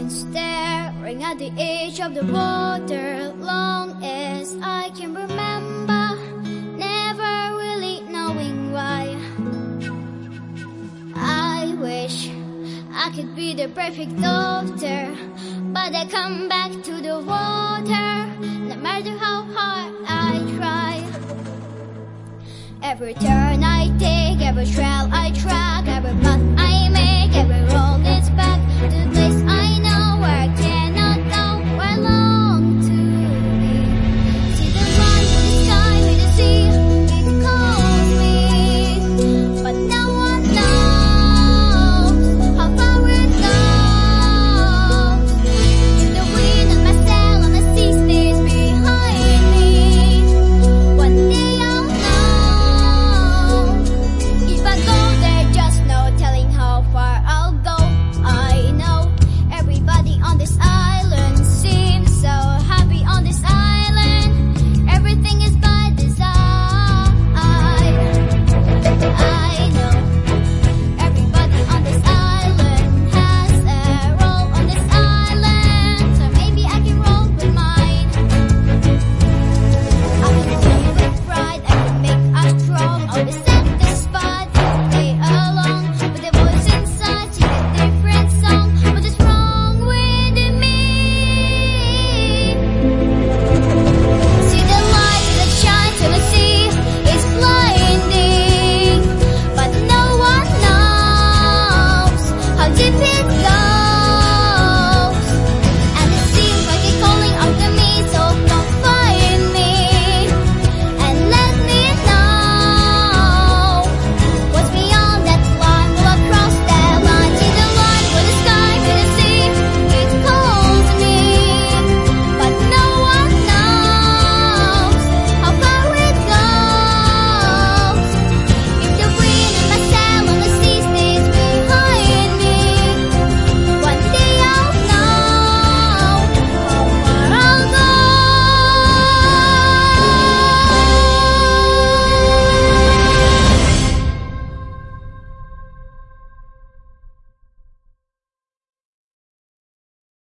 staring at the edge of the water long as I can remember, never really knowing why. I wish I could be the perfect doctor, but I come back to the water no matter how hard I try. Every turn I take, every trail I track, every path I make, every road leads back to the place I know.